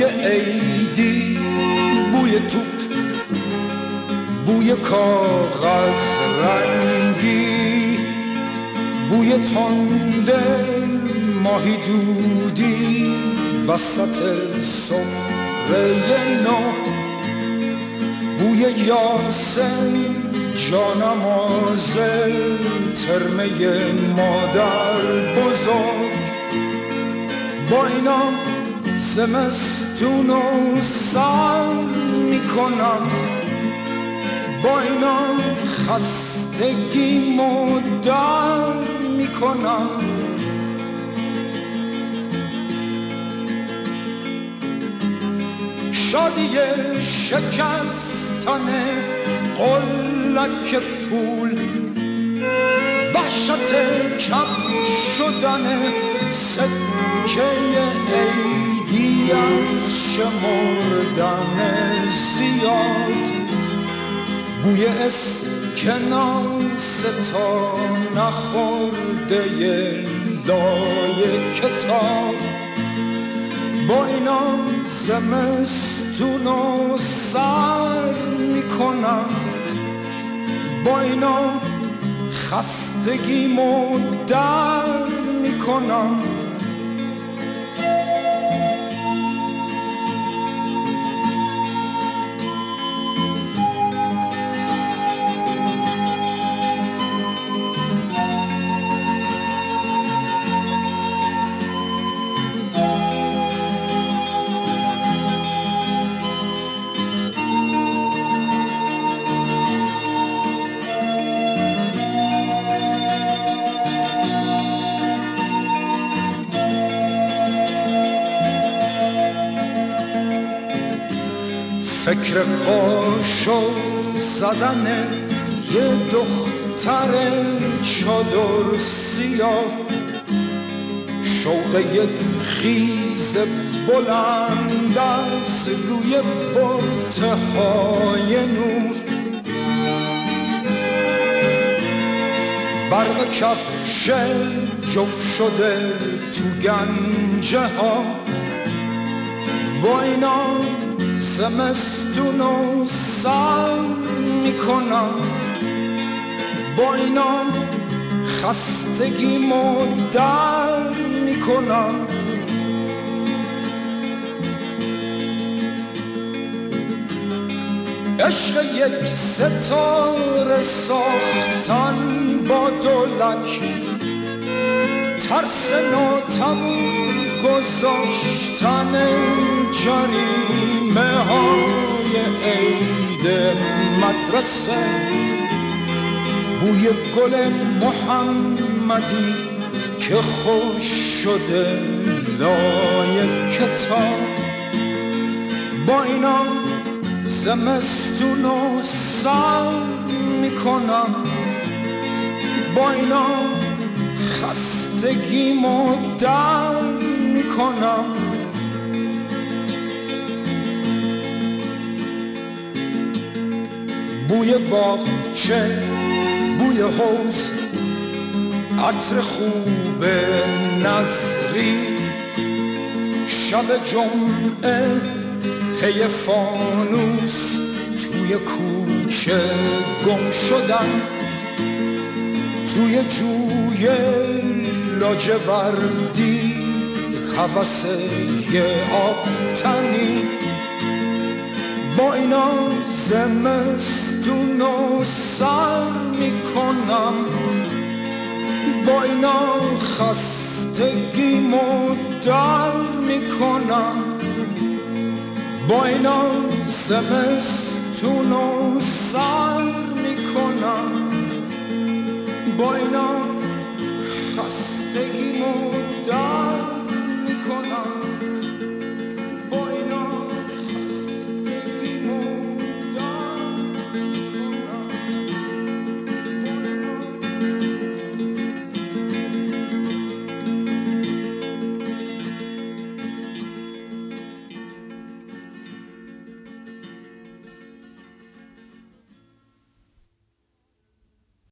عیدی، بوی توپ، بوی کاغذ رنگی، بوی تنده ماهی دودی وسط سفره نو، بوی یاسین جانماز ترمه مادر بزرگ. با اینا زمستونو سر میکنم، با اینا خستگیمو در میکنم. شادی شکستن قلک پول، وحشت کم شدن سکه عیدی از شمردن زیاد، بوی اسکناس تا نخورده لای کتاب. با اینا زمستونو سر میکنم، با اینا خستگیمو در میکنم. فکر قاشق زدن یه دختر چادر سیاه، شوق یک خیز بلند از روی بطهای نور، برق کفش جفت شده تو گنجه ها. با اینا زمستونو سر میکنم، با اینا خستگیمو در میکنم. عشق یک ستاره ساختن با دولک، ترس ناتموم گذاشتن جریمه های عید مدرسه، بوی گل محمدی که خوش شده لای کتاب. با اینا زمستونو سر میکنم، با اینا خستگیمو در میکنم. بوی باغچه، بوی حوض، عطر خوب نظری، شب جمعه پی فانوس توی کوچه گم شدن، توی جوی لاجوردی هوس یه آبتنی. با اینا زمستونو سر میکنم، با اینا خستگیمو در میکنم، با اینا زمستونو سر میکنم، با اینا خستگیمو در